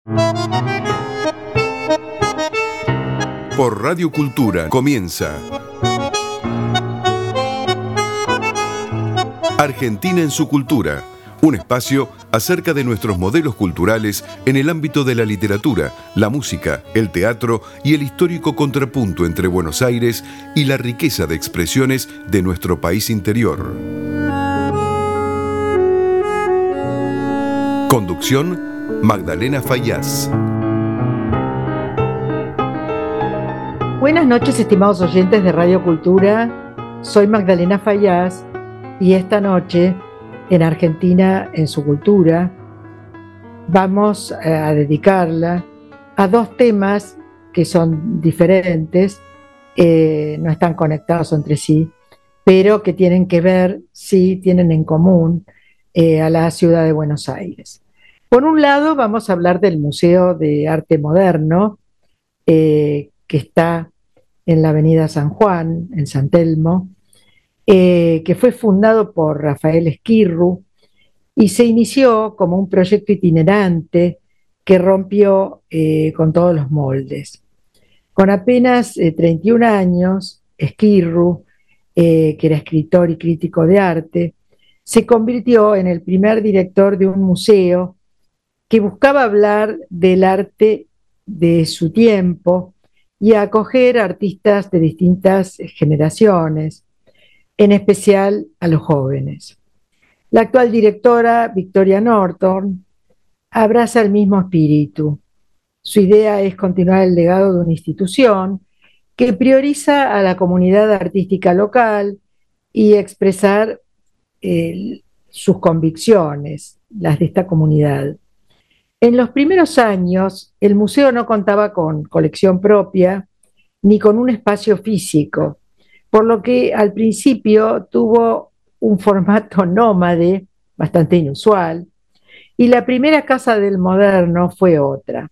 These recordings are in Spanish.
Por Radio Cultura comienza Argentina en su cultura, un espacio acerca de nuestros modelos culturales en el ámbito de la literatura, la música, el teatro y el histórico contrapunto entre Buenos Aires y la riqueza de expresiones de nuestro país interior. Conducción, Magdalena Fayaz. Buenas noches, estimados oyentes de Radio Cultura. Soy Magdalena Fayaz y esta noche, en Argentina en su cultura, vamos a dedicarla a dos temas que son diferentes, no están conectados entre sí, pero que tienen que ver, sí, tienen en común a la ciudad de Buenos Aires. Por un lado, vamos a hablar del Museo de Arte Moderno, que está en la Avenida San Juan, en San Telmo, que fue fundado por Rafael Esquirru y se inició como un proyecto itinerante que rompió con todos los moldes. Con apenas 31 años, Esquirru, que era escritor y crítico de arte, se convirtió en el primer director de un museo que buscaba hablar del arte de su tiempo y acoger artistas de distintas generaciones, en especial a los jóvenes. La actual directora, Victoria Norton, abraza el mismo espíritu. Su idea es continuar el legado de una institución que prioriza a la comunidad artística local y expresar sus convicciones, las de esta comunidad. En los primeros años, el museo no contaba con colección propia ni con un espacio físico, por lo que al principio tuvo un formato nómade bastante inusual, y la primera casa del moderno fue otra.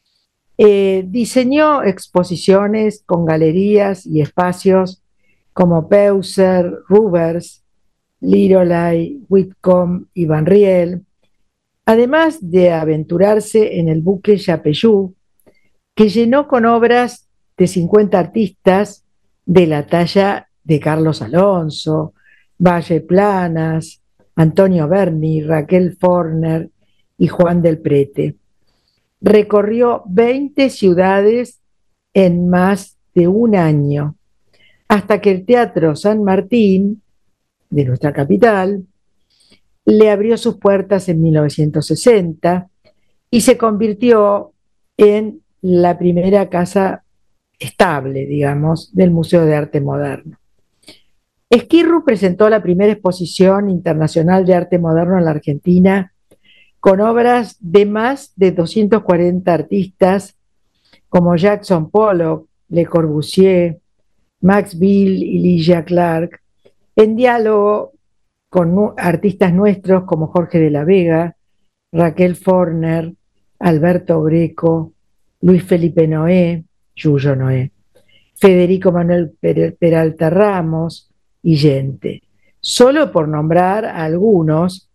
Diseñó exposiciones con galerías y espacios como Peuser, Rubers, Lirolai, Whitcomb y Van Riel, además de aventurarse en el buque Yapeyú, que llenó con obras de 50 artistas de la talla de Carlos Alonso, Valle Planas, Antonio Berni, Raquel Forner y Juan del Prete. Recorrió 20 ciudades en más de un año, hasta que el Teatro San Martín, de nuestra capital, le abrió sus puertas en 1960 y se convirtió en la primera casa estable, digamos, del Museo de Arte Moderno. Esquirru presentó la primera exposición internacional de arte moderno en la Argentina con obras de más de 240 artistas como Jackson Pollock, Le Corbusier, Max Bill y Lygia Clark, en diálogo con artistas nuestros como Jorge de la Vega, Raquel Forner, Alberto Greco, Luis Felipe Noé, Yuyo Noé, Federico Manuel Peralta Ramos y gente, solo por nombrar a algunos,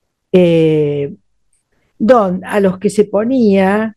a los que se ponía,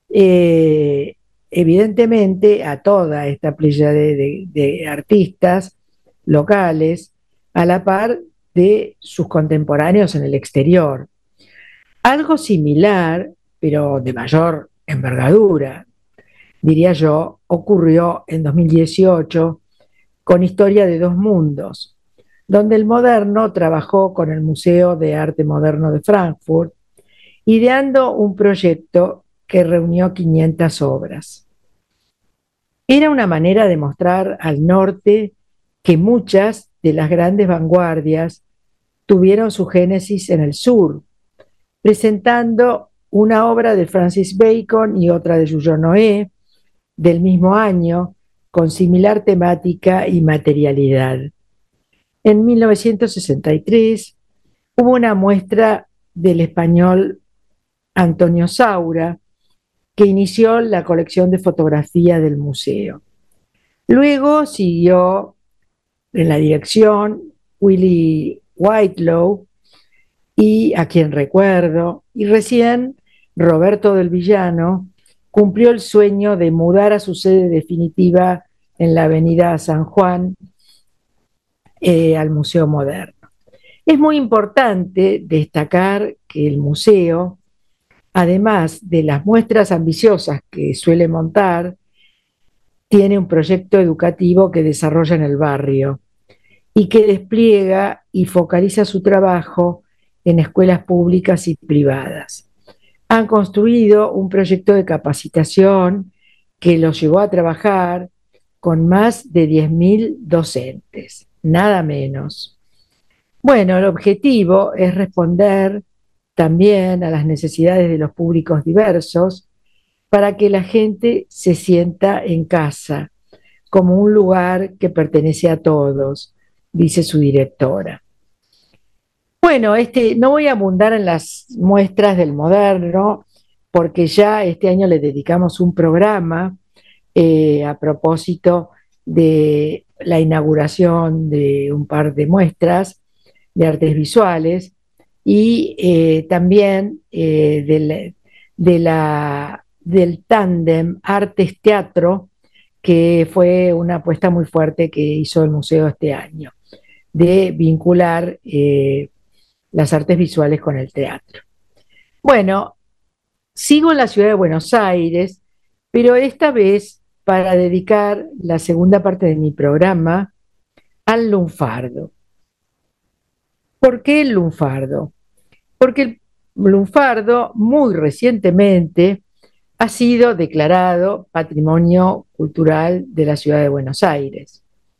evidentemente, a toda esta playa de artistas locales, a la par de sus contemporáneos en el exterior. Algo similar, pero de mayor envergadura, diría yo, ocurrió en 2018 con Historia de dos Mundos, donde el Moderno trabajó con el Museo de Arte Moderno de Frankfurt, ideando un proyecto que reunió 500 obras. Era una manera de mostrar al norte que muchas de las grandes vanguardias tuvieron su génesis en el sur, presentando una obra de Francis Bacon y otra de Yuyo Noé del mismo año, con similar temática y materialidad. En 1963 hubo una muestra del español Antonio Saura, que inició la colección de fotografía del museo. Luego siguió en la dirección Willy Whitelaw, y a quien recuerdo, y recién Roberto del Villano, cumplió el sueño de mudar a su sede definitiva en la avenida San Juan al Museo Moderno. Es muy importante destacar que el museo, además de las muestras ambiciosas que suele montar, tiene un proyecto educativo que desarrolla en el barrio y que despliega y focaliza su trabajo en escuelas públicas y privadas. Han construido un proyecto de capacitación que los llevó a trabajar con más de 10.000 docentes, nada menos. Bueno, el objetivo es responder también a las necesidades de los públicos diversos para que la gente se sienta en casa, como un lugar que pertenece a todos, dice su directora. Bueno, no voy a abundar en las muestras del moderno, porque ya este año le dedicamos un programa a propósito de la inauguración de un par de muestras de artes visuales y también del tándem Artes-Teatro, que fue una apuesta muy fuerte que hizo el museo este año, de vincular las artes visuales con el teatro. Bueno, sigo en la ciudad de Buenos Aires, pero esta vez para dedicar la segunda parte de mi programa al lunfardo. ¿Por qué el lunfardo? Porque el lunfardo muy recientemente ha sido declarado Patrimonio Cultural de la Ciudad de Buenos Aires.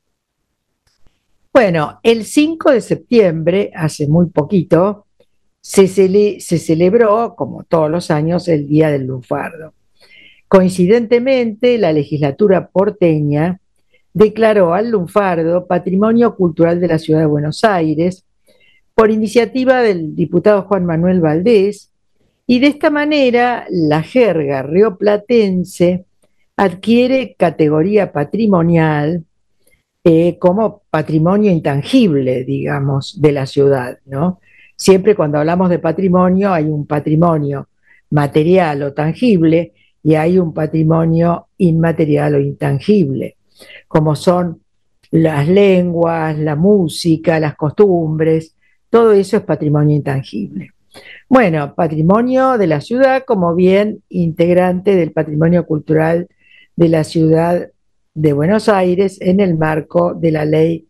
Bueno, el 5 de septiembre, hace muy poquito, se celebró, como todos los años, el Día del Lunfardo. Coincidentemente, la legislatura porteña declaró al lunfardo Patrimonio Cultural de la Ciudad de Buenos Aires por iniciativa del diputado Juan Manuel Valdés, y de esta manera la jerga rioplatense adquiere categoría patrimonial como patrimonio intangible, digamos, de la ciudad, ¿no? Siempre cuando hablamos de patrimonio hay un patrimonio material o tangible y hay un patrimonio inmaterial o intangible, como son las lenguas, la música, las costumbres, todo eso es patrimonio intangible. Bueno, patrimonio de la ciudad como bien integrante del patrimonio cultural de la ciudad de Buenos Aires en el marco de la ley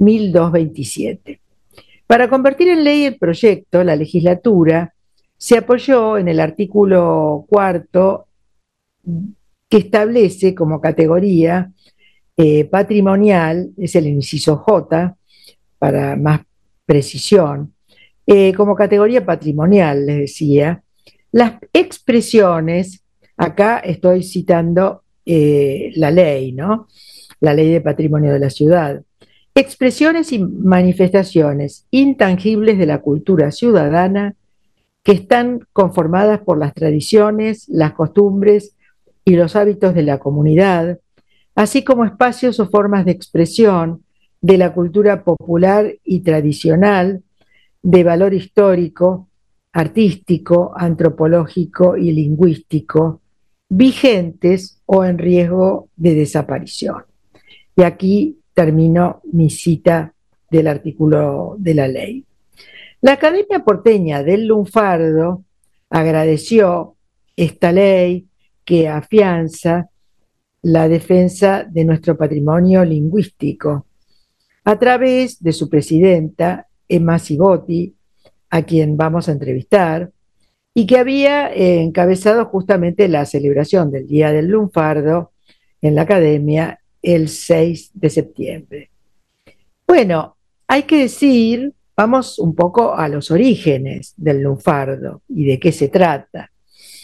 1227. Para convertir en ley el proyecto, la legislatura se apoyó en el artículo 4 que establece como categoría patrimonial, es el inciso J, para más precisión, como categoría patrimonial, les decía, las expresiones, acá estoy citando la ley, ¿no? La ley de patrimonio de la ciudad. Expresiones y manifestaciones intangibles de la cultura ciudadana que están conformadas por las tradiciones, las costumbres y los hábitos de la comunidad, así como espacios o formas de expresión de la cultura popular y tradicional, de valor histórico, artístico, antropológico y lingüístico, vigentes o en riesgo de desaparición. Y aquí termino mi cita del artículo de la ley. La Academia Porteña del Lunfardo agradeció esta ley que afianza la defensa de nuestro patrimonio lingüístico a través de su presidenta, Emma Sibotti, a quien vamos a entrevistar, y que había encabezado justamente la celebración del Día del Lunfardo en la Academia el 6 de septiembre. Bueno, hay que decir, vamos un poco a los orígenes del lunfardo y de qué se trata.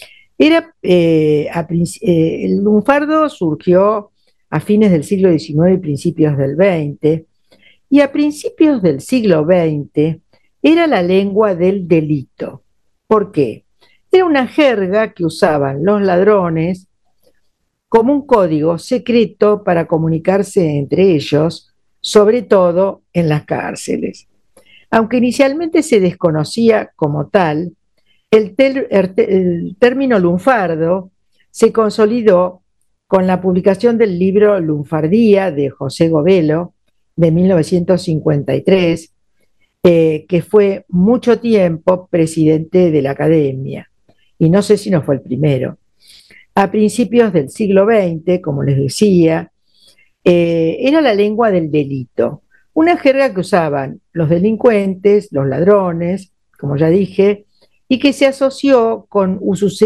El lunfardo surgió a fines del siglo XIX y principios del XX, y a principios del siglo XX era la lengua del delito. ¿Por qué? Era una jerga que usaban los ladrones como un código secreto para comunicarse entre ellos, sobre todo en las cárceles. Aunque inicialmente se desconocía como tal, El término lunfardo se consolidó con la publicación del libro Lunfardía de José Govelo de 1953, que fue mucho tiempo presidente de la Academia, y no sé si no fue el primero. A principios del siglo XX, como les decía, era la lengua del delito, una jerga que usaban los delincuentes, los ladrones, como ya dije, y que se asoció con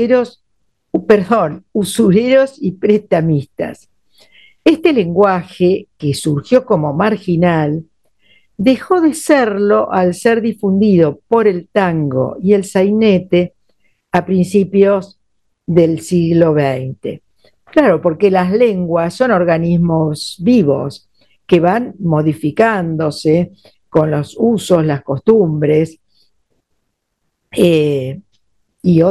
usureros y prestamistas. Este lenguaje, que surgió como marginal, dejó de serlo al ser difundido por el tango y el sainete a principios del siglo XX. Claro, porque las lenguas son organismos vivos que van modificándose con los usos, las costumbres eh, y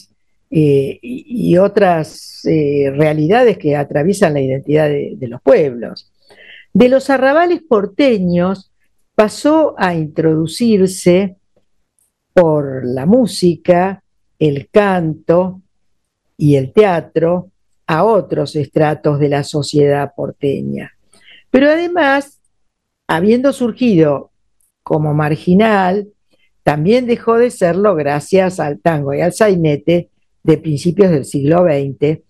otras realidades que atraviesan la identidad de los pueblos. De los arrabales porteños pasó a introducirse por la música, el canto y el teatro a otros estratos de la sociedad porteña. Pero además, habiendo surgido como marginal, también dejó de serlo gracias al tango y al sainete de principios del siglo XX,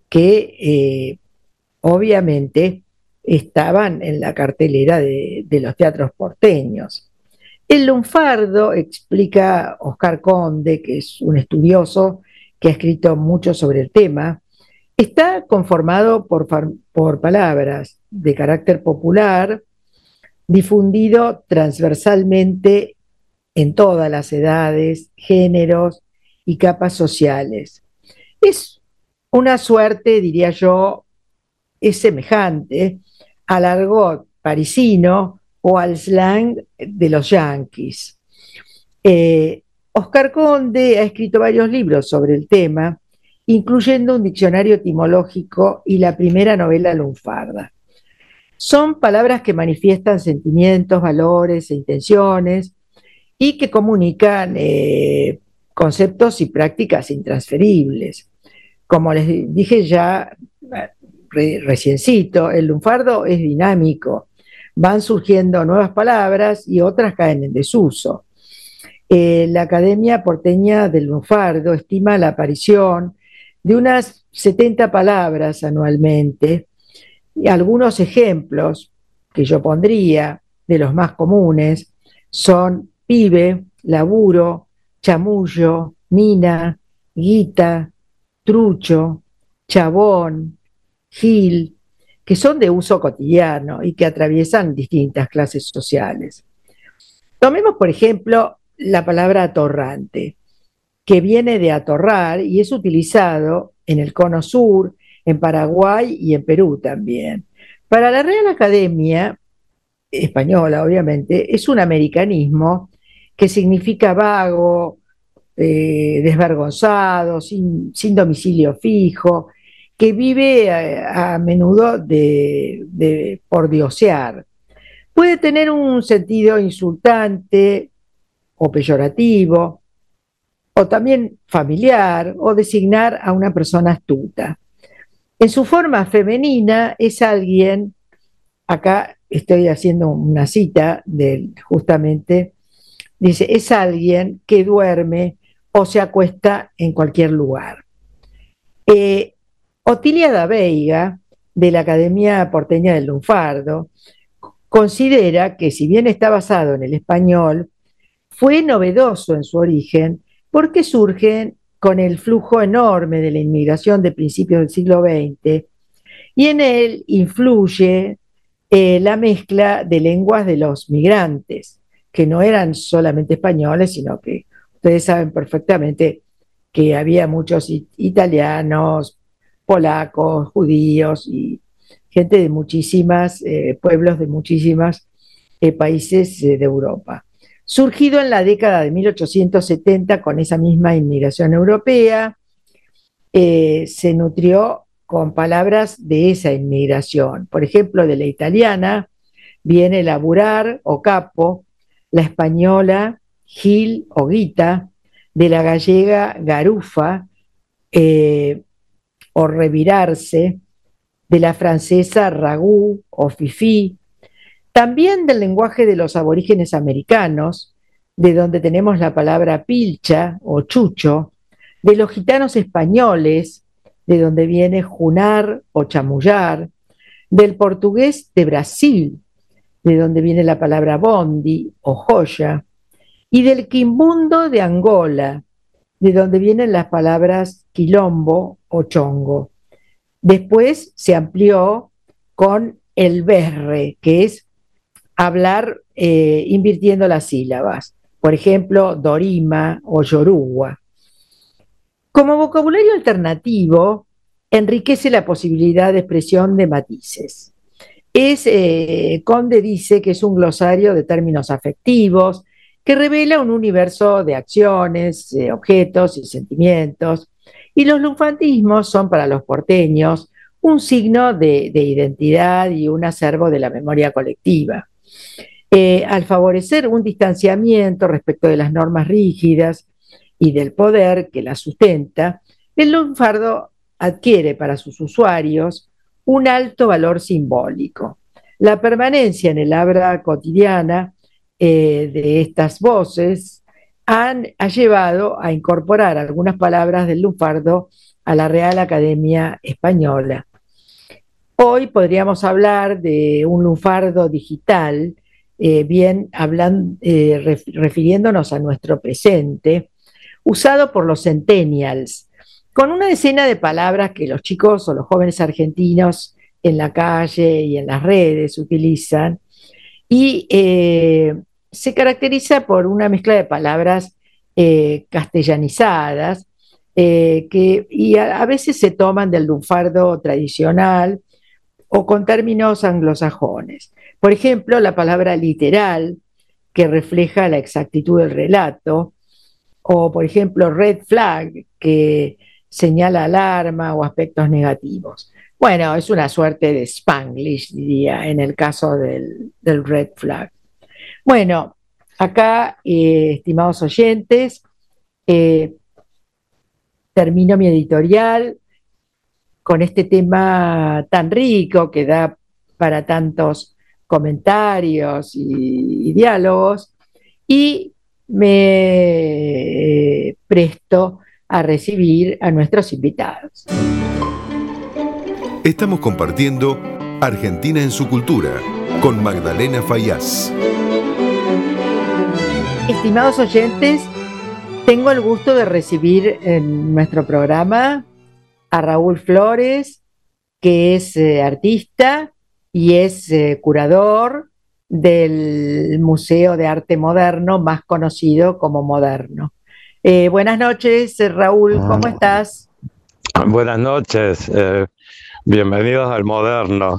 que obviamente estaban en la cartelera de los teatros porteños. El lunfardo, explica Oscar Conde, que es un estudioso que ha escrito mucho sobre el tema, está conformado por palabras de carácter popular, difundido transversalmente en todas las edades, géneros y capas sociales. Es una suerte, diría yo, es semejante al argot parisino o al slang de los yanquis. Oscar Conde ha escrito varios libros sobre el tema, incluyendo un diccionario etimológico y la primera novela lunfarda. Son palabras que manifiestan sentimientos, valores e intenciones y que comunican conceptos y prácticas intransferibles. Como les dije ya reciencito, el lunfardo es dinámico, van surgiendo nuevas palabras y otras caen en desuso. La Academia Porteña del Lunfardo estima la aparición de unas 70 palabras anualmente, y algunos ejemplos que yo pondría de los más comunes son pibe, laburo, chamullo, mina, guita, trucho, chabón, gil, que son de uso cotidiano y que atraviesan distintas clases sociales. Tomemos, por ejemplo, la palabra atorrante, que viene de atorrar y es utilizado en el Cono Sur, en Paraguay y en Perú también. Para la Real Academia Española, obviamente, es un americanismo que significa vago, desvergonzado, sin domicilio fijo, que vive a menudo de pordiosear. Puede tener un sentido insultante o peyorativo, o también familiar, o designar a una persona astuta. En su forma femenina es alguien, acá estoy haciendo una cita de justamente, dice, es alguien que duerme o se acuesta en cualquier lugar. Otilia da Veiga, de la Academia Porteña del Lunfardo, considera que si bien está basado en el español, fue novedoso en su origen porque surge con el flujo enorme de la inmigración de principios del siglo XX y en él influye la mezcla de lenguas de los migrantes, que no eran solamente españoles, sino que ustedes saben perfectamente que había muchos italianos, polacos, judíos y gente de muchísimas pueblos de muchísimas países de Europa. Surgido en la década de 1870 con esa misma inmigración europea, se nutrió con palabras de esa inmigración. Por ejemplo, de la italiana viene laburar o capo, la española gil o guita, de la gallega garufa o revirarse, de la francesa ragú o fifí, también del lenguaje de los aborígenes americanos, de donde tenemos la palabra pilcha o chucho, de los gitanos españoles, de donde viene junar o chamullar, del portugués de Brasil, de donde viene la palabra bondi o joya, y del quimbundo de Angola, de donde vienen las palabras quilombo o chongo. Después se amplió con el berre, que es hablar invirtiendo las sílabas. Por ejemplo, dorima o yoruba. Como vocabulario alternativo, enriquece la posibilidad de expresión de matices. Conde dice que es un glosario de términos afectivos que revela un universo de acciones, objetos y sentimientos. Y los lunfandismos son para los porteños un signo de identidad y un acervo de la memoria colectiva. Al favorecer un distanciamiento respecto de las normas rígidas y del poder que las sustenta, el lunfardo adquiere para sus usuarios un alto valor simbólico. La permanencia en el habla cotidiana de estas voces ha llevado a incorporar algunas palabras del lunfardo a la Real Academia Española. Hoy podríamos hablar de un lunfardo digital, refiriéndonos a nuestro presente, usado por los centennials, con una decena de palabras que los chicos o los jóvenes argentinos en la calle y en las redes utilizan, y se caracteriza por una mezcla de palabras castellanizadas, y a veces se toman del lunfardo tradicional o con términos anglosajones. Por ejemplo, la palabra literal, que refleja la exactitud del relato, o por ejemplo red flag, que señala alarma o aspectos negativos. Bueno, es una suerte de Spanglish, diría, en el caso del red flag. Bueno, acá, estimados oyentes, termino mi editorial con este tema tan rico que da para tantos comentarios y diálogos, y me presto a recibir a nuestros invitados. Estamos compartiendo Argentina en su cultura con Magdalena Fayaz. Estimados oyentes, tengo el gusto de recibir en nuestro programa a Raúl Flores, que es artista y es curador del Museo de Arte Moderno, más conocido como Moderno. Buenas noches, Raúl, ¿cómo estás? Buenas noches, bienvenidos al Moderno,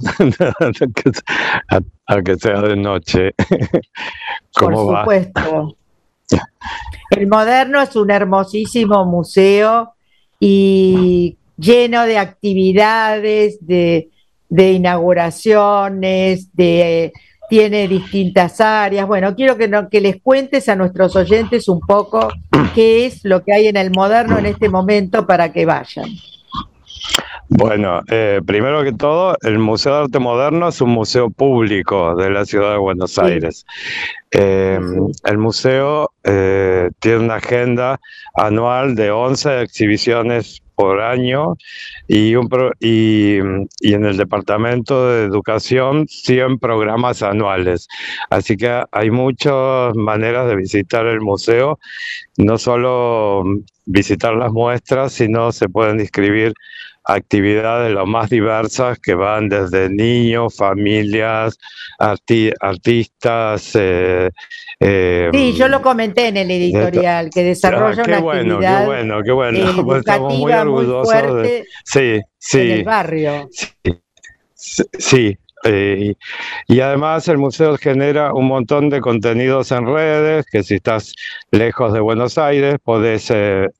a que sea de noche. ¿Cómo va? Por supuesto. El Moderno es un hermosísimo museo y lleno de actividades, de inauguraciones, tiene distintas áreas. Bueno, quiero que les cuentes a nuestros oyentes un poco qué es lo que hay en el Moderno en este momento para que vayan. Bueno, primero que todo, el Museo de Arte Moderno es un museo público de la ciudad de Buenos Aires. El museo tiene una agenda anual de 11 exhibiciones por año y en el Departamento de Educación 100 programas anuales. Así que hay muchas maneras de visitar el museo, no solo visitar las muestras, sino se pueden inscribir actividades lo más diversas que van desde niños, familias, artistas. Sí, yo lo comenté en el editorial, que desarrolla una actividad qué bueno. Educativa muy fuerte en el barrio. Sí. Y además el museo genera un montón de contenidos en redes, que si estás lejos de Buenos Aires podés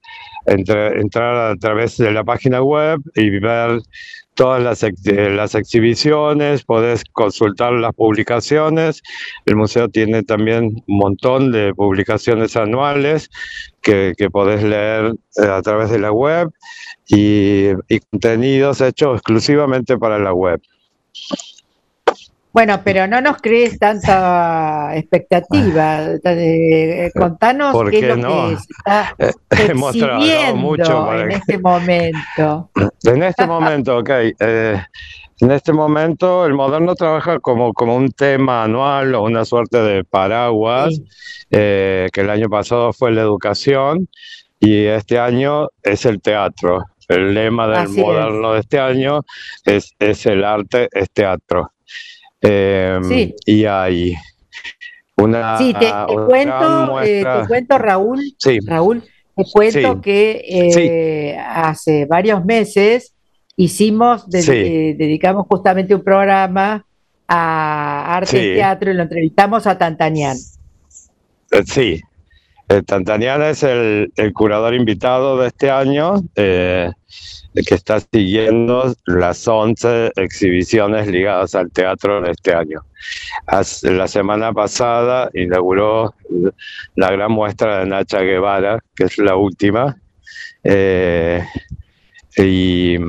entrar a través de la página web y ver todas las exhibiciones, podés consultar las publicaciones. El museo tiene también un montón de publicaciones anuales que podés leer a través de la web y contenidos hechos exclusivamente para la web. Bueno, pero no nos crees tanta expectativa. Contanos qué es lo que se está Hemos trabajado mucho en este momento. En este momento, ok. En este momento el Moderno trabaja como un tema anual o una suerte de paraguas, Sí. Que el año pasado fue la educación y este año es el teatro. El lema del Así Moderno de este año es el arte, es teatro. Sí. Y hay una, Sí, te cuento, Raúl, Sí. Raúl, te cuento Sí. que hace varios meses dedicamos justamente un programa a arte y Sí. teatro y lo entrevistamos a Tantanian. Sí, Tantanian es el curador invitado de este año, que está siguiendo las 11 exhibiciones ligadas al teatro de este año. La semana pasada inauguró la gran muestra de Nacha Guevara, que es la última, y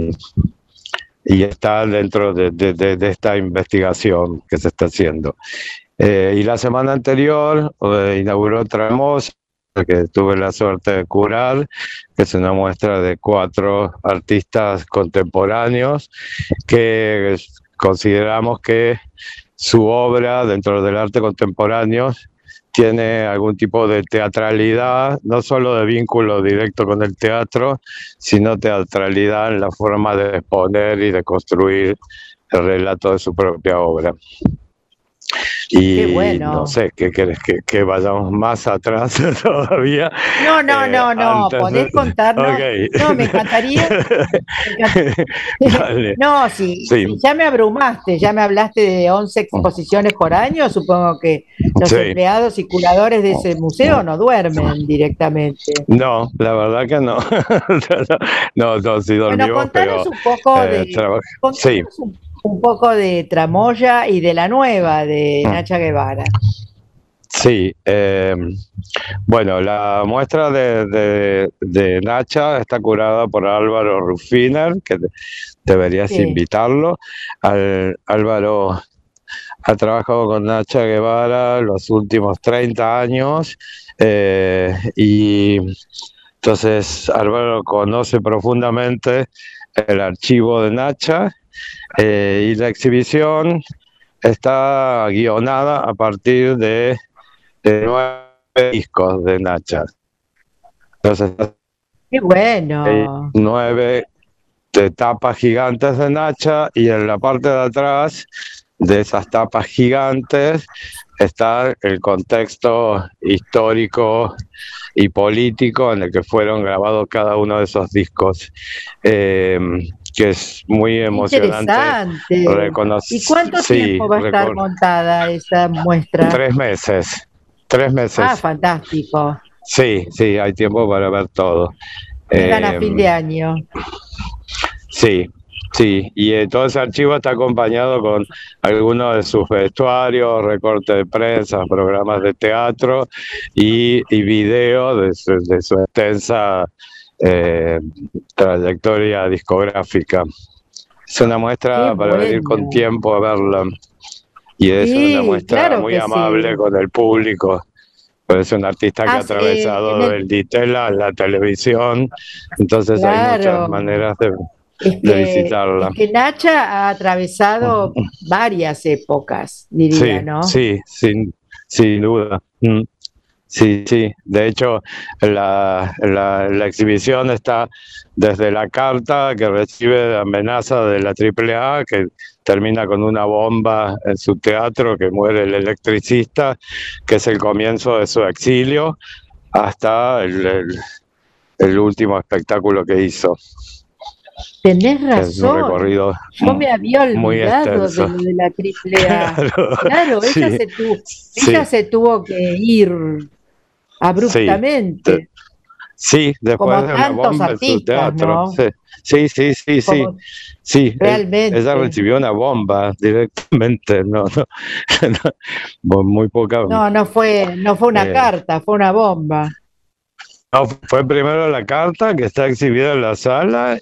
está dentro de esta investigación que se está haciendo. Y la semana anterior inauguró Tramoya, que tuve la suerte de curar, que es una muestra de 4 artistas contemporáneos que consideramos que su obra dentro del arte contemporáneo tiene algún tipo de teatralidad, no solo de vínculo directo con el teatro, sino teatralidad en la forma de exponer y de construir el relato de su propia obra. Y Qué bueno. no sé, ¿qué querés? ¿Que vayamos más atrás todavía? No, podés contarnos. Okay. No, me encantaría. Vale. No, sí, ya me abrumaste, ya me hablaste de 11 exposiciones por año, supongo que los empleados y curadores de ese museo no duermen directamente. No, la verdad que no. No, sí dormimos, bueno, contanos pero un poco un poco de Tramoya y de la nueva de Nacha Guevara. Sí, bueno, la muestra de Nacha está curada por Álvaro Ruffiner, que deberías invitarlo. Álvaro ha trabajado con Nacha Guevara los últimos 30 años y entonces Álvaro conoce profundamente el archivo de Nacha. Y la exhibición está guionada a partir de 9 discos de Nacha. Entonces, ¡qué bueno! 9 tapas gigantes de Nacha y en la parte de atrás de esas tapas gigantes está el contexto histórico y político en el que fueron grabados cada uno de esos discos. Que es muy emocionante. Interesante. ¿Y cuánto tiempo va a estar montada esa muestra? 3 meses. Ah, fantástico. Sí, hay tiempo para ver todo. Llegan a fin de año. Sí, y todo ese archivo está acompañado con algunos de sus vestuarios, recortes de prensa, programas de teatro y video de su extensa trayectoria discográfica. Es una muestra para venir con tiempo a verla y es una muestra muy amable con el público. Pues es un artista que ha atravesado el Ditela a la televisión, entonces hay muchas maneras de visitarla. Es que Nacha ha atravesado varias épocas, diría, ¿no? Sí, sin duda. Sí, de hecho la exhibición está desde la carta que recibe de amenaza de la AAA, que termina con una bomba en su teatro, que muere el electricista, que es el comienzo de su exilio, hasta el último espectáculo que hizo. Tenés razón. Es un recorrido yo me había olvidado de la AAA. Claro, ella se tuvo que ir abruptamente. Sí, después como de una tantos bomba en su artistas, teatro. ¿no? Sí, sí, sí, sí, sí. Como Sí, ella realmente. recibió una bomba directamente, no, no, muy poca. No fue una eh, carta, fue una bomba. no, fue primero la carta que está exhibida en la sala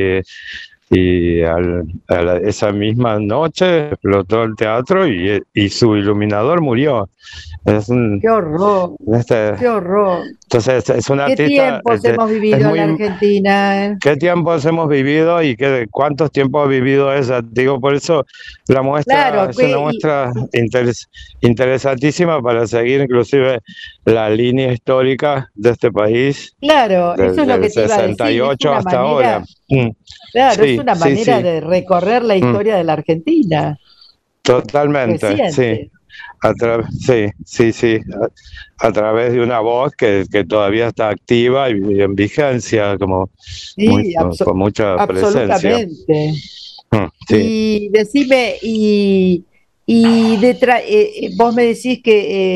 y esa misma noche explotó el teatro y su iluminador murió. Es un, Qué horror, este, qué horror. entonces es un ¿Qué artista, tiempos hemos es vivido en la muy. Argentina? ¿Qué tiempos hemos vivido y cuántos tiempos ha vivido esa? Digo, por eso la muestra Claro, es una muestra interesantísima para seguir inclusive la línea histórica de este país claro, eso es desde lo el que te iba a decir. 68 hasta ahora. Claro, es Sí, una sí, manera sí, de recorrer la mm, historia de la Argentina totalmente, sí. reciente. Sí, sí, sí, a través de una voz que todavía está activa y en vigencia, como Sí, con mucha presencia. absolutamente. Sí. Y decime, vos me decís que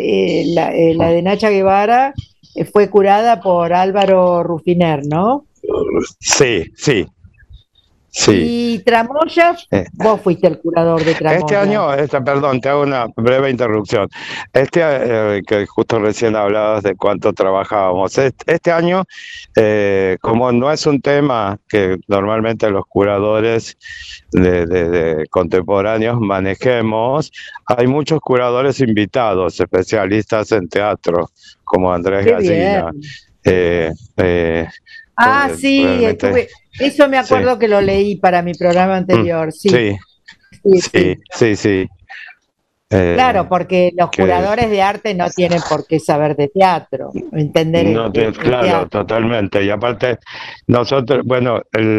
la de Nacha Guevara fue curada por Álvaro Rufiner, ¿no? Sí, sí, sí. Y Tramoya, Eh, vos fuiste el curador de Este Tramoya. año, perdón, te hago una breve interrupción. Que justo recién hablabas de cuánto trabajábamos. Este año, como no es un tema que normalmente los curadores de contemporáneos manejemos, hay muchos curadores invitados, especialistas en teatro, como Andrés Qué bien. Gallina. Eh, eh, Sí, Realmente, eso me sí. acuerdo que lo leí para mi programa anterior, sí, Sí, sí, sí, sí. sí, sí. Claro, porque los Que curadores de arte no tienen por qué saber de teatro, entender no el claro, teatro. totalmente. Y aparte, nosotros, bueno,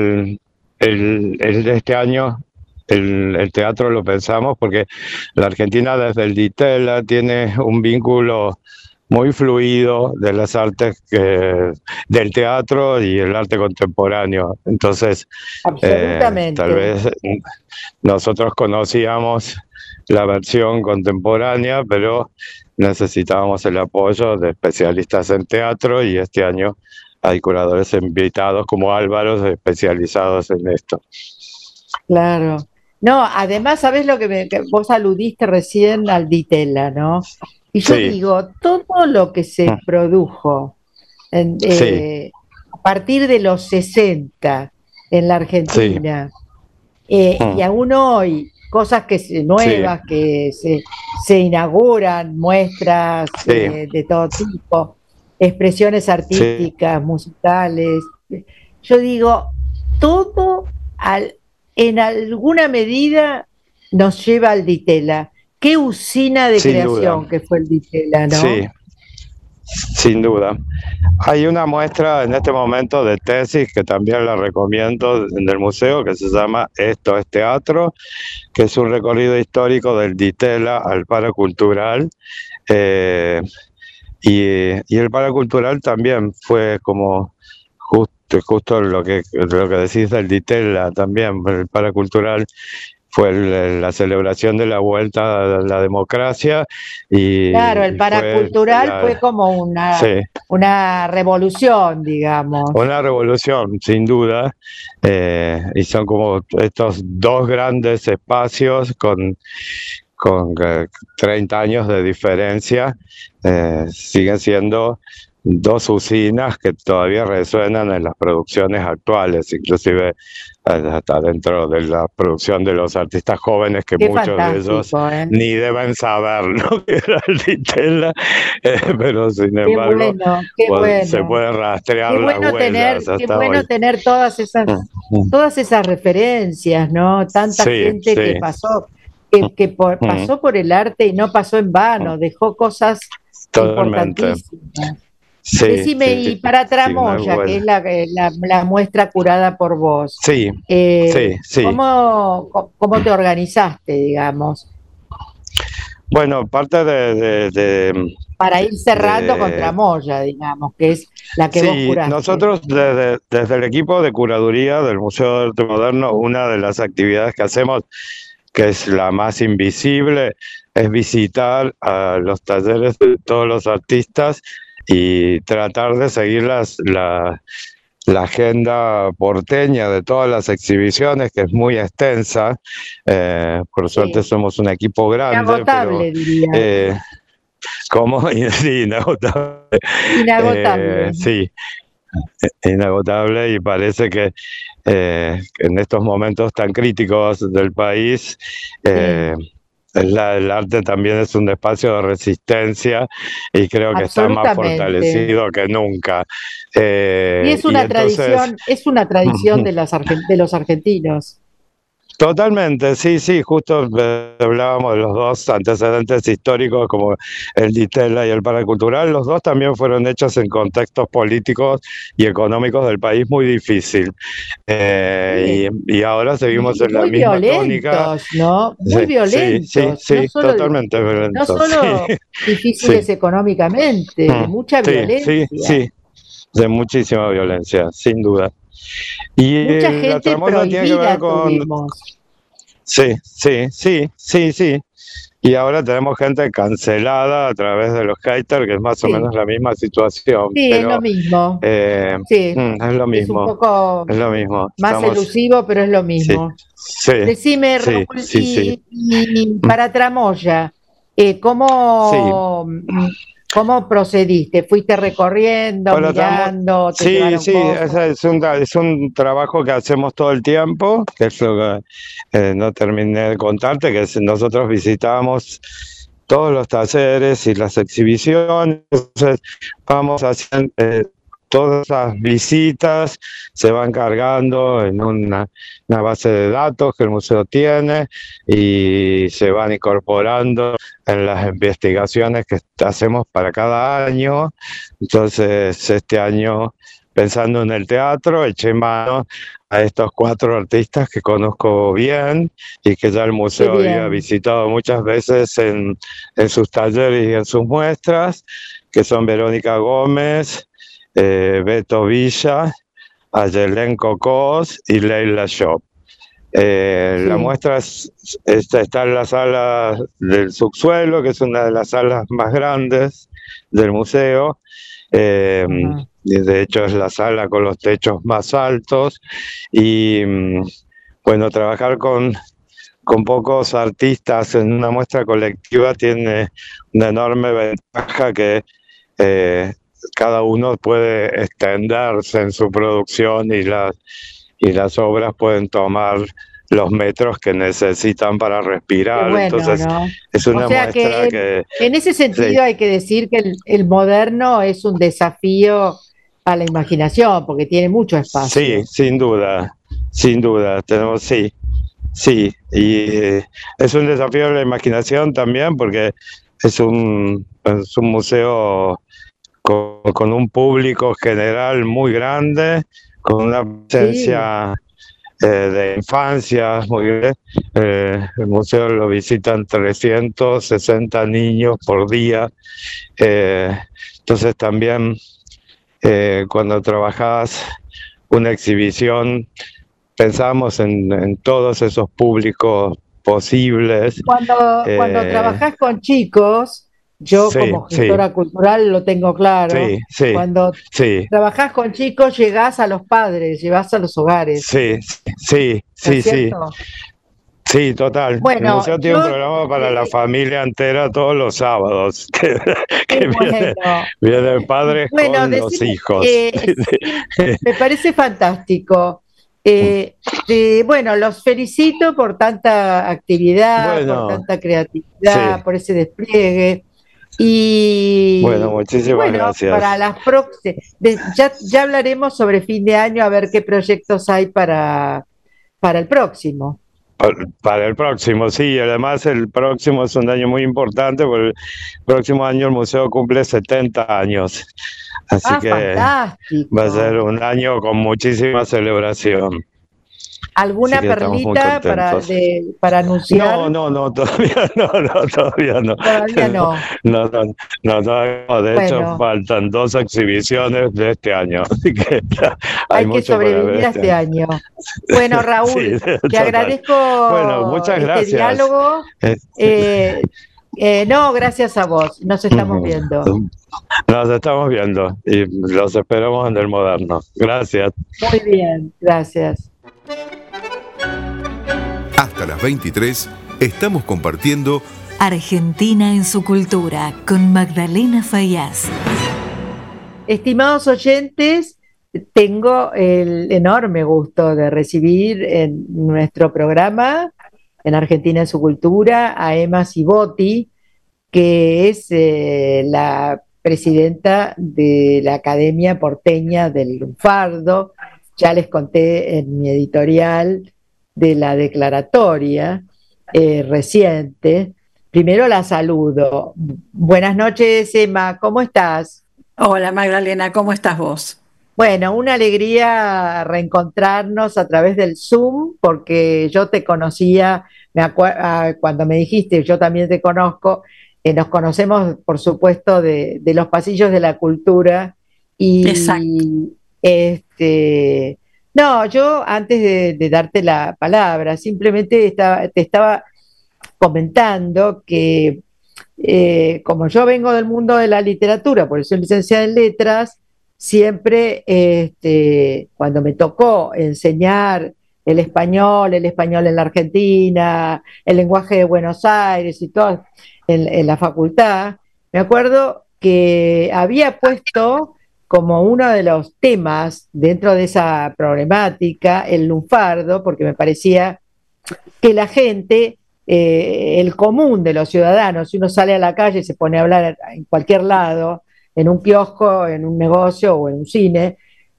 el de este año, el teatro lo pensamos porque la Argentina desde el Ditela tiene un vínculo muy fluido de las artes del teatro y el arte contemporáneo. Entonces, tal Absolutamente. vez nosotros conocíamos la versión contemporánea, pero necesitábamos el apoyo de especialistas en teatro y este año hay curadores invitados como Álvaro especializados en esto. Claro. No, además, ¿sabés lo que vos aludiste recién al Ditela, ¿no? Y yo Sí, digo, todo lo que se produjo sí, a partir de los 60 en la sí, Argentina, y aún hoy, sí, nuevas que se inauguran, muestras sí, de todo tipo, expresiones sí, artísticas, musicales. Yo digo, todo en alguna medida nos lleva al Ditela. Qué usina de sin duda, creación que fue el Ditela, sí, ¿no? sin duda. Hay una muestra en este momento de tesis que también la recomiendo en el museo que se llama Esto es Teatro, que es un recorrido histórico del Ditela al Paracultural. eh, y el Paracultural también fue como justo lo que decís del Ditela también, el Paracultural fue la celebración de la vuelta a la democracia Claro, el y fue paracultural fue como sí, una revolución, digamos. una revolución, sin duda, y son como estos dos grandes espacios con 30 años de diferencia, siguen siendo dos usinas que todavía resuenan en las producciones actuales, inclusive hasta dentro de la producción de los artistas jóvenes, que Qué muchos de ellos fantástico, ¿eh? ni deben saber lo que era el Ditela, pero sin Qué embargo bueno, qué se bueno. pueden rastrear las huellas Qué hasta bueno hoy. tener Mm, todas esas referencias, ¿no? Tanta sí, gente que sí, pasó, mm, pasó por el arte y no pasó en mm, vano, dejó cosas totalmente. importantísimas. Sí, Decime, y sí, para sí, no hay Tramoya, que vuelta. es la muestra curada por vos, Sí, sí, sí. ¿cómo te organizaste, digamos, Bueno, parte para ir cerrando con de- Tramoya, digamos, que es la que vos sí, curaste? nosotros desde el equipo de curaduría del Museo de Arte Moderno, una de las actividades que hacemos, que es la más invisible, es visitar a los talleres de todos los artistas y tratar de seguir la agenda porteña de todas las exhibiciones, que es muy extensa. Por suerte somos un equipo grande. Inagotable, pero, diría. ¿Cómo? Sí, inagotable. Inagotable. Sí, inagotable, y parece que en estos momentos tan críticos del país, el arte también es un espacio de resistencia, y creo que está más fortalecido que nunca. Y es una tradición, es una tradición de los argentinos. Totalmente, sí, justo hablábamos de los dos antecedentes históricos, como el Di Tella y el Paracultural. Los dos también fueron hechos en contextos políticos y económicos del país muy difícil. Y ahora seguimos en la misma tónica. ¿No? Muy violentos. Sí, no solo, totalmente violentos. No solo difíciles económicamente, de mucha violencia. Sí, de muchísima violencia, sin duda. Y mucha gente la tramoya tiene que ver con... tuvimos. Sí. Y ahora tenemos gente cancelada a través de los haters, que es más o menos la misma situación. Sí, pero, es lo mismo. Es lo mismo. Es un poco más elusivo, pero es lo mismo. Decime, Raúl, y para Tramoya, ¿cómo procediste? ¿Fuiste recorriendo, mirando? Sí, es un trabajo que hacemos todo el tiempo, que es lo que no terminé de contarte, que nosotros visitamos todos los talleres y las exhibiciones. Entonces vamos haciendo todas las visitas, se van cargando en una base de datos que el museo tiene, y se van incorporando en las investigaciones que hacemos para cada año. Entonces, este año, pensando en el teatro, eché mano a estos 4 artistas que conozco bien y que ya el museo había visitado muchas veces en sus talleres y en sus muestras, que son Verónica Gómez, Beto Villa, Ayelén Cocós y Leila Shop. La muestra está en la sala del subsuelo, que es una de las salas más grandes del museo. De hecho, es la sala con los techos más altos. Y bueno, trabajar con pocos artistas en una muestra colectiva tiene una enorme ventaja, que cada uno puede extenderse en su producción, y las obras pueden tomar los metros que necesitan para respirar. Bueno, entonces, ¿no? es una muestra que... En ese sentido hay que decir que el moderno es un desafío a la imaginación, porque tiene mucho espacio. Sí, sin duda, tenemos, y es un desafío a la imaginación también, porque es un museo con un público general muy grande, con una presencia de infancia muy grande. El museo lo visitan 360 niños por día. Entonces también cuando trabajas una exhibición, pensamos en todos esos públicos posibles. Cuando trabajás con chicos, yo como gestora cultural lo tengo claro. Cuando trabajás con chicos, llegás a los padres, llevás a los hogares. Sí, total. Bueno, el museo tiene un programa para la familia entera todos los sábados. Vienen padres con los hijos. Me parece fantástico. Bueno, los felicito por tanta actividad, por tanta creatividad, por ese despliegue. Y bueno, muchísimas gracias. Para las próximas, ya hablaremos sobre fin de año, a ver qué proyectos hay para el próximo. Para el próximo, sí, además el próximo es un año muy importante, porque el próximo año el museo cumple 70 años, así que fantástico. Va a ser un año con muchísima celebración. ¿Alguna perlita para anunciar? No, todavía no. Todavía no. No, de hecho faltan 2 exhibiciones de este año, así que hay que sobrevivir a este año. Bueno, Raúl, te agradezco muchas gracias. diálogo. No, gracias a vos. Nos estamos viendo. Nos estamos viendo y los esperamos en el Moderno. Gracias. Muy bien, gracias. Hasta las 23 estamos compartiendo Argentina en su cultura con Magdalena Fayaz. Estimados oyentes, tengo el enorme gusto de recibir en nuestro programa, en Argentina en su cultura, a Emma Siboti, que es la presidenta de la Academia Porteña del Lunfardo. Ya les conté en mi editorial de la declaratoria reciente. Primero la saludo. Buenas noches, Emma, ¿cómo estás? Hola Magdalena, ¿cómo estás vos? Bueno, una alegría reencontrarnos a través del Zoom, porque yo te conocía, cuando me dijiste, yo también te conozco, nos conocemos, por supuesto, de los pasillos de la cultura. Exacto. No, yo antes de darte la palabra, simplemente te estaba comentando que como yo vengo del mundo de la literatura, por eso soy licenciada en letras, siempre cuando me tocó enseñar el español en la Argentina, el lenguaje de Buenos Aires y todo en la facultad, me acuerdo que había puesto como uno de los temas dentro de esa problemática el lunfardo, porque me parecía que la gente, el común de los ciudadanos, si uno sale a la calle y se pone a hablar en cualquier lado, en un kiosco, en un negocio o en un cine,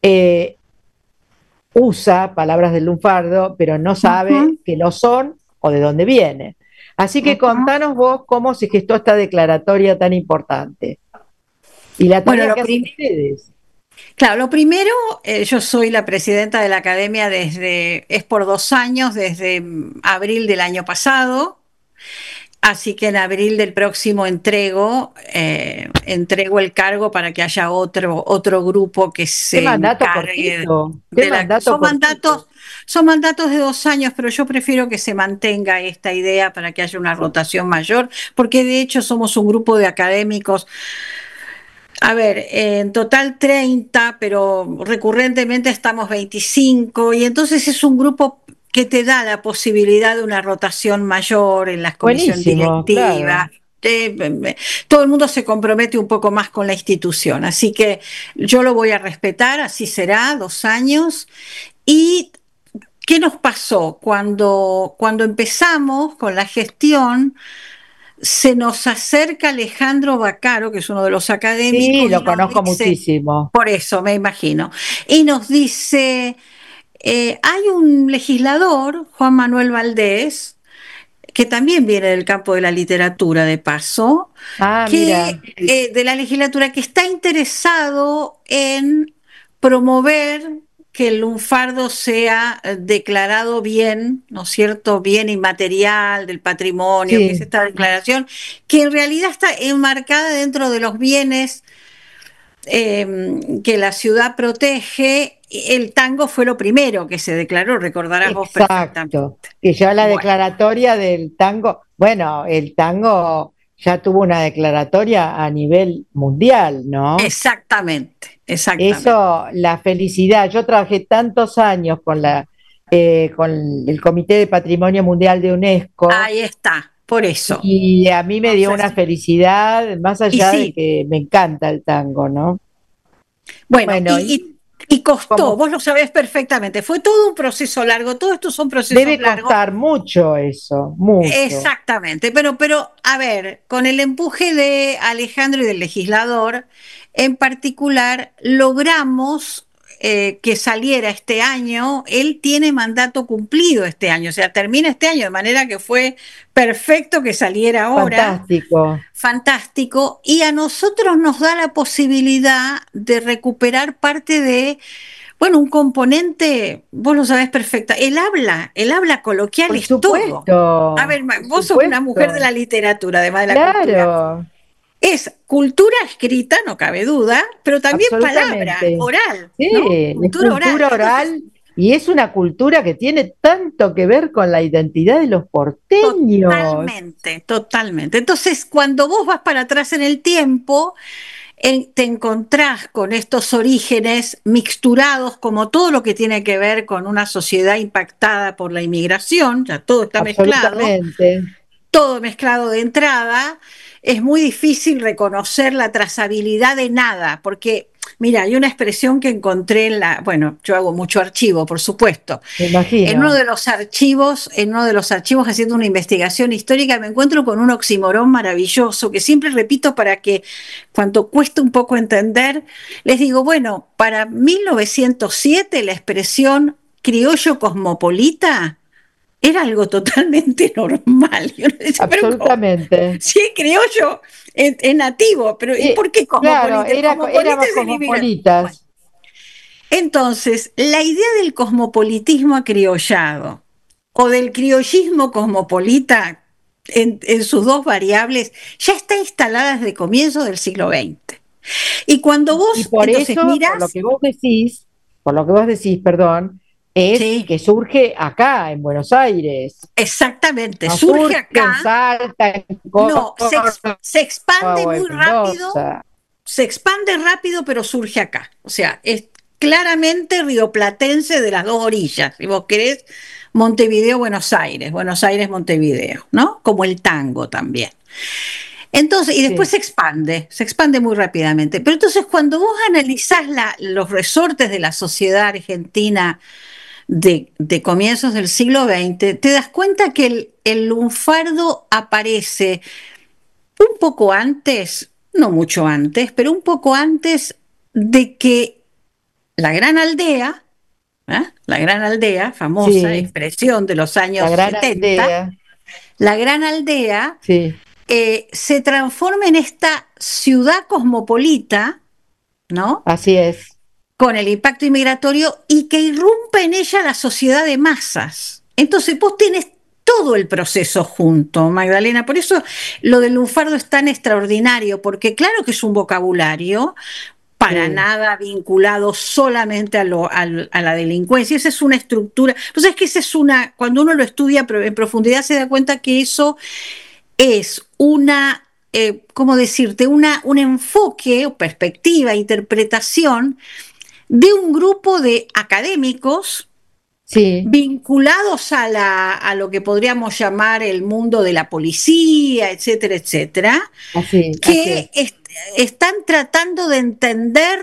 usa palabras del lunfardo, pero no sabe qué lo son o de dónde vienen. Así que contanos vos cómo se gestó esta declaratoria tan importante. Y la tarea que hacen ustedes. Claro, lo primero, yo soy la presidenta de la academia es por 2 años, desde abril del año pasado, así que en abril del próximo entrego el cargo para que haya otro grupo que se encargue de la... Son mandatos de 2 años, pero yo prefiero que se mantenga esta idea para que haya una rotación mayor, porque de hecho somos un grupo de académicos. A ver, en total 30, pero recurrentemente estamos 25, y entonces es un grupo que te da la posibilidad de una rotación mayor en las comisiones directivas. Claro. Todo el mundo se compromete un poco más con la institución, así que yo lo voy a respetar, así será, 2 años. ¿Y qué nos pasó? Cuando empezamos con la gestión, se nos acerca Alejandro Baccaro, que es uno de los académicos. Sí, lo conozco muchísimo. Por eso, me imagino. Y nos dice, hay un legislador, Juan Manuel Valdés, que también viene del campo de la literatura, de paso, de la legislatura, que está interesado en promover que el lunfardo sea declarado bien, ¿no es cierto?, bien inmaterial del patrimonio, que es esta declaración, que en realidad está enmarcada dentro de los bienes que la ciudad protege. El tango fue lo primero que se declaró, recordarás vos perfectamente. Que ya la declaratoria del tango, bueno, el tango ya tuvo una declaratoria a nivel mundial, ¿no? Exactamente. Eso, la felicidad. Yo trabajé tantos años con el Comité de Patrimonio Mundial de UNESCO. Ahí está, por eso. Y a mí me dio una felicidad, más allá de que me encanta el tango, ¿no? Bueno, y costó, vos lo sabés perfectamente, fue todo un proceso largo, todo esto son procesos largos. Debe costar mucho eso, mucho. Exactamente, pero a ver, con el empuje de Alejandro y del legislador, en particular, logramos que saliera este año. Él tiene mandato cumplido este año, o sea, termina este año, de manera que fue perfecto que saliera ahora. Fantástico. Y a nosotros nos da la posibilidad de recuperar parte de, bueno, un componente, vos lo sabés perfecta, el habla coloquial. Por es supuesto, todo. A ver, vos sos una mujer de la literatura, además de la cultura. Es cultura escrita, no cabe duda, pero también palabra oral. Sí, ¿no? Cultura oral. Y es una cultura que tiene tanto que ver con la identidad de los porteños. Totalmente, totalmente. Entonces, cuando vos vas para atrás en el tiempo, te encontrás con estos orígenes mixturados, como todo lo que tiene que ver con una sociedad impactada por la inmigración, ya todo está mezclado, todo mezclado de entrada. Es muy difícil reconocer la trazabilidad de nada, porque mira, hay una expresión que encontré bueno, yo hago mucho archivo, por supuesto. Me imagino. En uno de los archivos haciendo una investigación histórica, me encuentro con un oxímoron maravilloso que siempre repito para que cuando cuesta un poco entender, les digo, bueno, para 1907 la expresión criollo cosmopolita era algo totalmente normal. Yo no decía, absolutamente. Sí, criollo es nativo, pero ¿y por qué cosmopolita? Claro, éramos cosmopolitas. Bueno, entonces, la idea del cosmopolitismo acriollado o del criollismo cosmopolita en sus dos variables ya está instalada desde comienzos del siglo XX. Y cuando vos por lo que vos decís, perdón, es que surge acá en Buenos Aires. Exactamente, no surge acá. En Salta, en se expande muy rápido. Se expande rápido, pero surge acá. O sea, es claramente rioplatense de las dos orillas. Si vos querés, Montevideo, Buenos Aires, Montevideo, ¿no? Como el tango también. Entonces, y después se expande muy rápidamente. Pero entonces, cuando vos analizás los resortes de la sociedad argentina de comienzos del siglo XX, te das cuenta que el lunfardo aparece un poco antes, no mucho antes, pero un poco antes de que la Gran Aldea, famosa expresión de los años 70, la Gran Aldea se transforma en esta ciudad cosmopolita, ¿no? Así es. Con el impacto inmigratorio y que irrumpe en ella la sociedad de masas. Entonces vos tenés todo el proceso junto, Magdalena. Por eso lo del lunfardo es tan extraordinario, porque claro que es un vocabulario para nada vinculado solamente a la delincuencia. Esa es una estructura. Pues es que cuando uno lo estudia en profundidad se da cuenta que eso es ¿cómo decirte? Un enfoque o perspectiva, interpretación de un grupo de académicos vinculados a lo que podríamos llamar el mundo de la policía, etcétera, etcétera, que están tratando de entender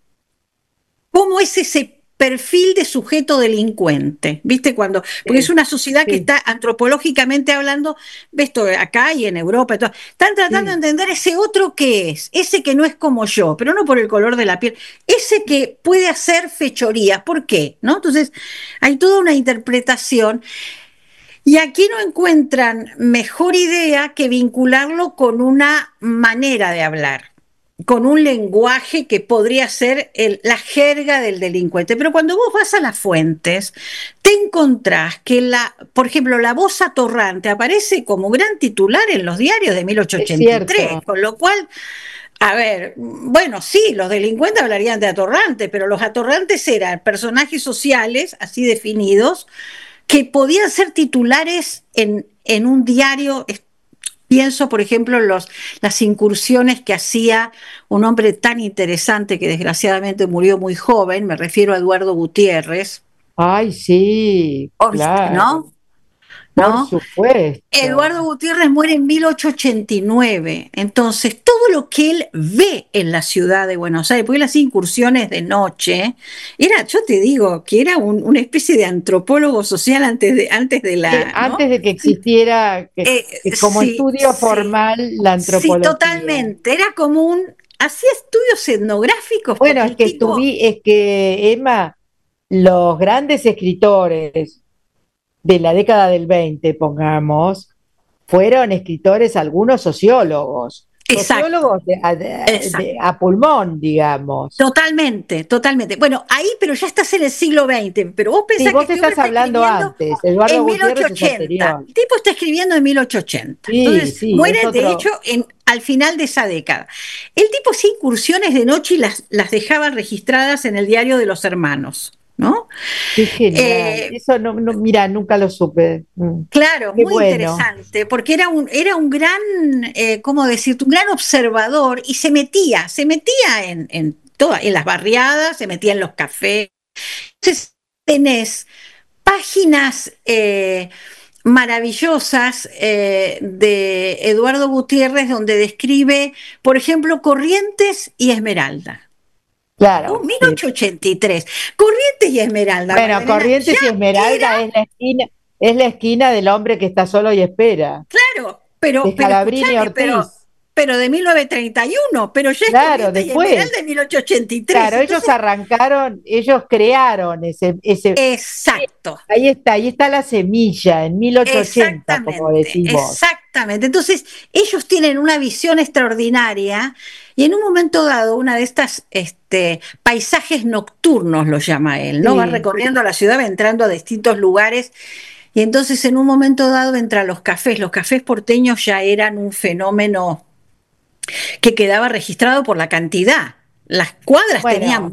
cómo es ese perfil de sujeto delincuente, ¿viste? Porque es una sociedad que está antropológicamente hablando, ves todo acá y en Europa, están tratando de entender ese otro que es, ese que no es como yo, pero no por el color de la piel, ese que puede hacer fechorías, ¿por qué? ¿No? Entonces, hay toda una interpretación. Y aquí no encuentran mejor idea que vincularlo con una manera de hablar, con un lenguaje que podría ser la jerga del delincuente. Pero cuando vos vas a las fuentes, te encontrás que, por ejemplo, la voz atorrante aparece como gran titular en los diarios de 1883, con lo cual, a ver, bueno, sí, los delincuentes hablarían de atorrante, pero los atorrantes eran personajes sociales, así definidos, que podían ser titulares en un diario. Pienso, por ejemplo, en las incursiones que hacía un hombre tan interesante que desgraciadamente murió muy joven, me refiero a Eduardo Gutiérrez. Ay, sí, claro. ¿No? Por supuesto. Eduardo Gutiérrez muere en 1889, entonces todo lo que él ve en la ciudad de Buenos Aires, porque las incursiones de noche, yo te digo que era una especie de antropólogo social antes de que existiera como estudio formal la antropología. Sí, totalmente, era como hacía estudios etnográficos. Bueno, es que Emma, los grandes escritores de la década del 20, pongamos, fueron escritores, algunos sociólogos. Exacto. Sociólogos a pulmón, digamos. Totalmente. Bueno, ahí, pero ya estás en el siglo XX, pero vos pensás vos estás hablando antes, Eduardo en Gutiérrez 1880. El tipo está escribiendo en 1880. Entonces, muere, de hecho, al final de esa década. El tipo hacía incursiones de noche y las dejaba registradas en el diario de los hermanos. ¿no? Qué genial. Eso mira, nunca lo supe. Claro, Qué muy bueno. interesante, porque era un gran, ¿cómo decirte? Un gran observador y se metía en las barriadas, se metía en los cafés. Entonces tenés páginas maravillosas de Eduardo Gutiérrez donde describe, por ejemplo, Corrientes y Esmeralda. Claro. 1883. Corrientes y Esmeralda. Bueno, Magdalena, Corrientes y Esmeralda es la esquina del hombre que está solo y espera. Claro, pero Scalabrini y escuchame, Ortiz. pero de 1931, pero ya es Claro, Corrientes y después. Esmeralda de 1883. Claro, Entonces, ellos crearon ese. exacto. Ahí está la semilla, en 1880, como decimos. Exactamente. Entonces, ellos tienen una visión extraordinaria y en un momento dado, una de estas paisajes nocturnos, lo llama él, ¿no? Sí. Va recorriendo la ciudad, va entrando a distintos lugares y entonces en un momento dado entra a los cafés. Los cafés porteños ya eran un fenómeno que quedaba registrado por la cantidad. Las cuadras tenían...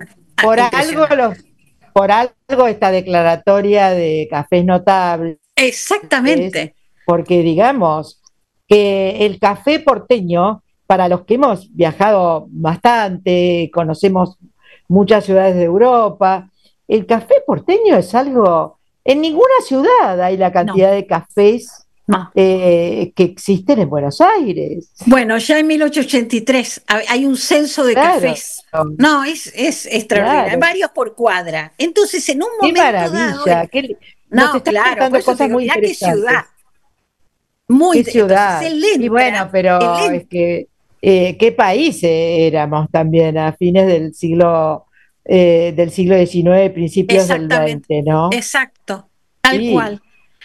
Por algo esta declaratoria de cafés notables. Exactamente. Porque digamos que el café porteño, para los que hemos viajado bastante, conocemos muchas ciudades de Europa, el café porteño es algo, en ninguna ciudad hay la cantidad de cafés que existen en Buenos Aires. Bueno, ya en 1883 hay un censo de cafés. No, es extraordinario. Hay varios por cuadra. Entonces, en un momento maravilla. No, claro, por eso te digo, mirá qué ciudad. Qué ciudad. Y bueno, pero es que qué país éramos también a fines del siglo XIX, principios del XX, ¿no? Exacto, tal cual.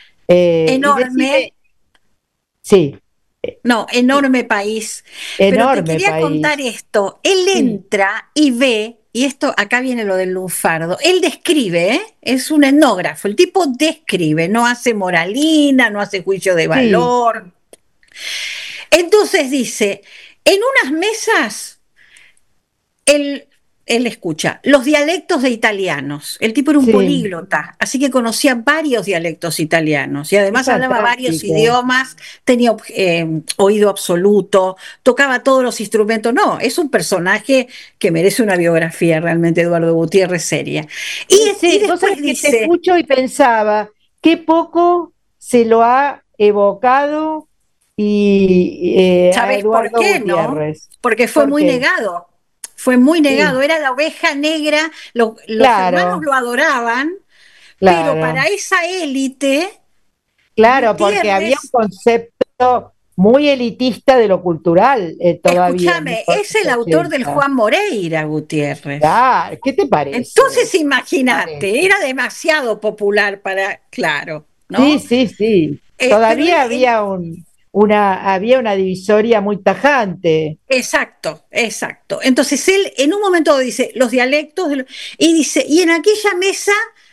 Enorme. Sí. No, enorme país. Enorme. Pero te quería contar esto. Él entra y ve, y esto acá viene lo del lunfardo. Él describe, es un etnógrafo. El tipo describe, no hace moralina, no hace juicio de valor. Entonces dice: en unas mesas, él escucha los dialectos de italianos. El tipo era un políglota, así que conocía varios dialectos italianos y además hablaba varios idiomas, tenía oído absoluto, tocaba todos los instrumentos. No, es un personaje que merece una biografía realmente, Eduardo Gutiérrez, seria. Y después dice, te escucho y pensaba, qué poco se lo ha evocado y ¿sabes Eduardo por qué, Gutiérrez? No? Porque fue muy negado. Fue muy negado, era la oveja negra, los hermanos lo adoraban, pero para esa élite... Claro, porque había un concepto muy elitista de lo cultural todavía. Escúchame, es el autor del Juan Moreira, Gutiérrez. Claro, ¿qué te parece? Entonces imagínate, era demasiado popular para... Claro, ¿no? Sí. Todavía había una divisoria muy tajante. Exacto. Entonces él en un momento dice los dialectos y dice, y en aquella mesa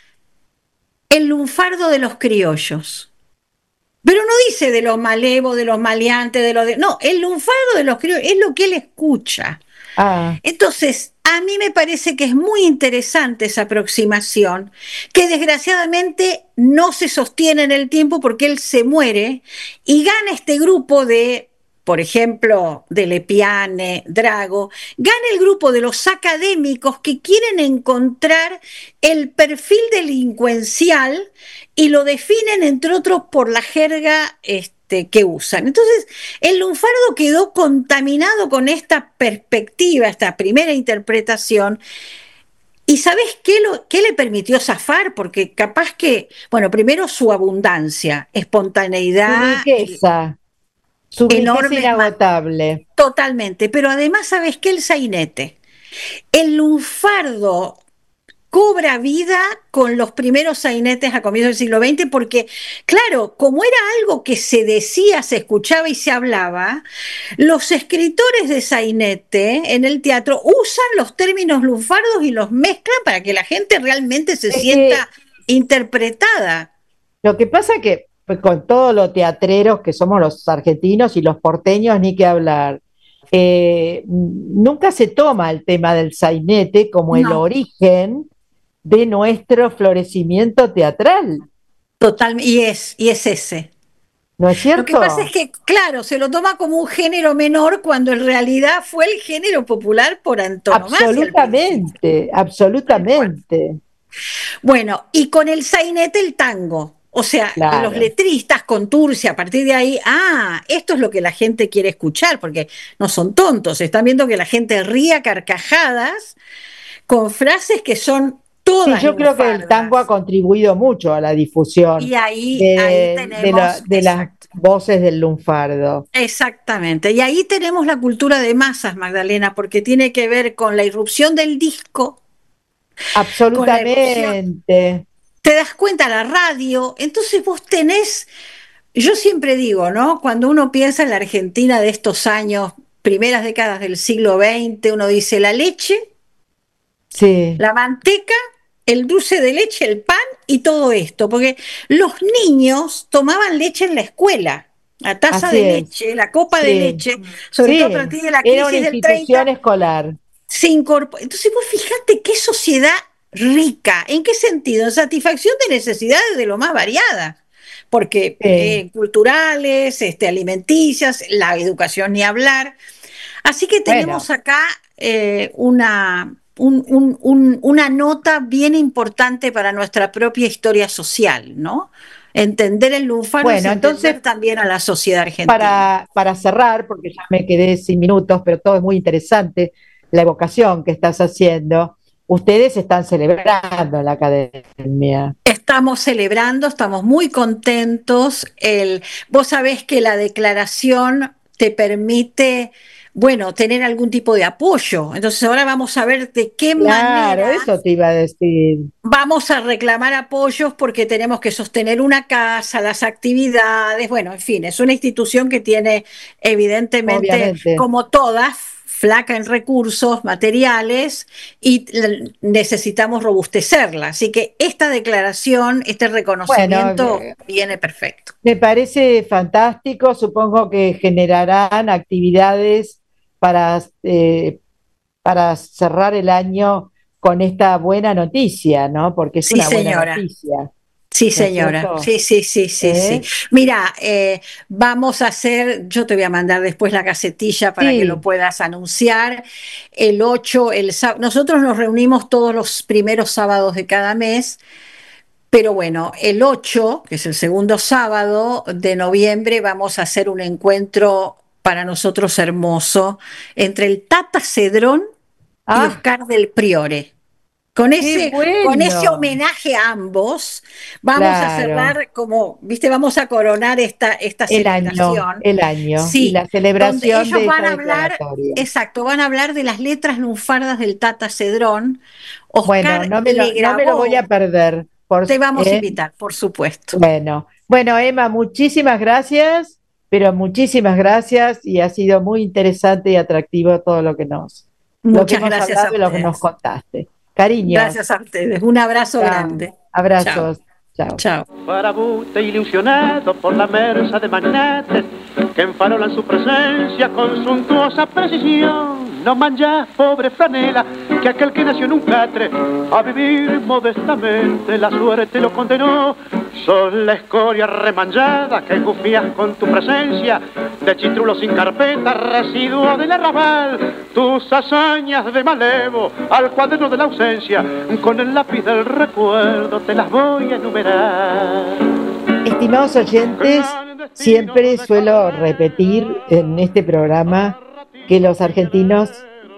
el lunfardo de los criollos. Pero no dice de los malevos, de los maleantes, no, el lunfardo de los criollos es lo que él escucha. Entonces, a mí me parece que es muy interesante esa aproximación, que desgraciadamente no se sostiene en el tiempo porque él se muere y gana este grupo de, por ejemplo, de Lepiane, Drago, gana el grupo de los académicos que quieren encontrar el perfil delincuencial y lo definen, entre otros, por la jerga que usan. Entonces, el lunfardo quedó contaminado con esta perspectiva, esta primera interpretación. ¿Y sabes qué le permitió zafar? Porque capaz que, bueno, primero su abundancia, espontaneidad. Su riqueza inagotable. Totalmente, pero además, ¿sabes qué? El sainete. El lunfardo cobra vida con los primeros sainetes a comienzos del siglo XX, porque, claro, como era algo que se decía, se escuchaba y se hablaba, los escritores de sainete en el teatro usan los términos lunfardos y los mezclan para que la gente realmente se sienta interpretada. Lo que pasa que pues, con todos los teatreros que somos los argentinos y los porteños, ni que hablar, nunca se toma el tema del sainete como el origen de nuestro florecimiento teatral. Total, y es ese. ¿No es cierto? Lo que pasa es que, claro, se lo toma como un género menor cuando en realidad fue el género popular por antonomasia. Absolutamente, absolutamente. Bueno, y con el sainete el tango. O sea, Claro. los letristas con Turcia, a partir de ahí, esto es lo que la gente quiere escuchar, porque no son tontos, están viendo que la gente ríe a carcajadas con frases que son todas Sí, yo creo que el lunfardas. tango ha contribuido mucho a la difusión Y ahí tenemos, de las voces del lunfardo. exactamente. Y ahí tenemos la cultura de masas, Magdalena, porque tiene que ver con la irrupción del disco, con la irrupción, Absolutamente. te das cuenta, la radio. Entonces vos tenés, yo siempre digo, ¿no? Cuando uno piensa en la Argentina de estos años, primeras décadas del siglo XX, uno dice la leche, Sí, la manteca, el dulce de leche, el pan y todo esto, porque los niños tomaban leche en la escuela, la taza así de es. leche, la copa de Sí, leche, sobre todo a sí. partir de la Era una crisis del 30, institución escolar. se incorporó. Entonces vos fijate qué sociedad rica, ¿en qué sentido? En satisfacción de necesidades de lo más variadas, porque Sí. culturales, alimenticias, la educación ni hablar. Así que Bueno, tenemos acá una nota bien importante para nuestra propia historia social, ¿no? Entender el lunfardo es bueno, entonces entender también a la sociedad argentina. para cerrar, porque ya me quedé sin minutos, pero todo es muy interesante, la evocación que estás haciendo. Ustedes están celebrando en la academia. Estamos celebrando, estamos muy contentos. Vos sabés que la declaración te permite, bueno, tener algún tipo de apoyo. Entonces ahora vamos a ver de qué Claro, manera eso te iba a decir. vamos a reclamar apoyos porque tenemos que sostener una casa, las actividades, bueno, en fin, es una institución que tiene evidentemente, Obviamente. como todas, flaca en recursos materiales y necesitamos robustecerla. Así que esta declaración, este Bueno, reconocimiento viene perfecto. me parece fantástico. Supongo que generarán actividades para, eh, para cerrar el año con esta buena noticia, ¿no? Porque es Sí, una buena señora. noticia, Sí, ¿no es señora. cierto? Sí, sí, sí, sí, sí. ¿Eh? Mira, vamos a hacer, yo te voy a mandar después la gacetilla para que lo Sí. puedas anunciar. El 8, nosotros nos reunimos todos los primeros sábados de cada mes, pero bueno, el 8, que es el segundo sábado de noviembre, vamos a hacer un encuentro para nosotros hermoso entre el Tata Cedrón y Ah, Oscar del Priore. qué Con ese bueno. homenaje a ambos, vamos a Claro. cerrar como, viste, vamos a coronar esta celebración. El año y Sí, la donde celebración ellos de van esta a hablar, declaratoria. exacto, van a hablar de las letras lunfardas del Tata Cedrón. Bueno, Oscar le no me lo voy a grabó, perder. te vamos a invitar, por supuesto. Bueno, bueno, Emma, muchísimas gracias, pero muchísimas gracias y ha sido muy interesante y atractivo todo lo que Muchas hemos gracias a hablado y lo que nos ustedes. contaste. Cariños, Gracias a ustedes. Un abrazo chao, grande. Chao, abrazos, chao. chao. Farabute ilusionado por la merza de magnates que enfarolan su presencia con suntuosa precisión. No manchas, pobre franela, que aquel que nació en un catre a vivir modestamente la suerte lo condenó. Sos la escoria remanchada que gufías con tu presencia de chitrulo sin carpeta, residuo del arrabal. Tus hazañas de malevo al cuaderno de la ausencia, con el lápiz del recuerdo te las voy a enumerar. Estimados oyentes, siempre suelo repetir en este programa que los argentinos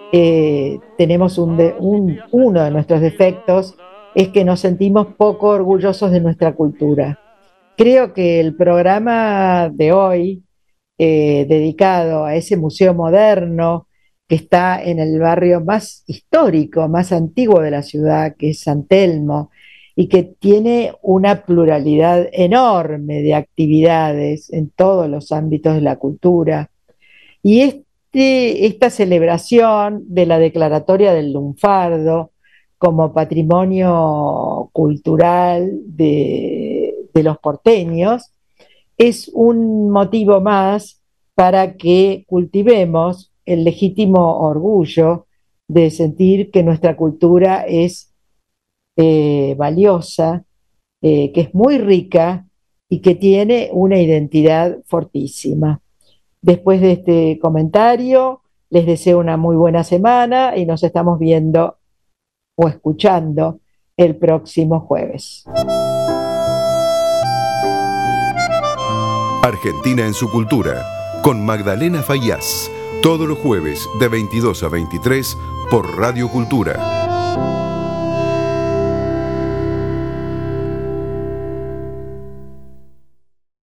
tenemos uno de nuestros defectos, es que nos sentimos poco orgullosos de nuestra cultura. Creo que el programa de hoy, dedicado a ese museo moderno que está en el barrio más histórico, más antiguo de la ciudad, que es San Telmo, y que tiene una pluralidad enorme de actividades en todos los ámbitos de la cultura. Y esta celebración de la declaratoria del lunfardo como patrimonio cultural de los porteños es un motivo más para que cultivemos el legítimo orgullo de sentir que nuestra cultura es valiosa, que es muy rica y que tiene una identidad fortísima. Después de este comentario, les deseo una muy buena semana y nos estamos viendo o escuchando el próximo jueves. Argentina en su cultura, con Magdalena Fayaz, todos los jueves de 22 a 23 por Radio Cultura.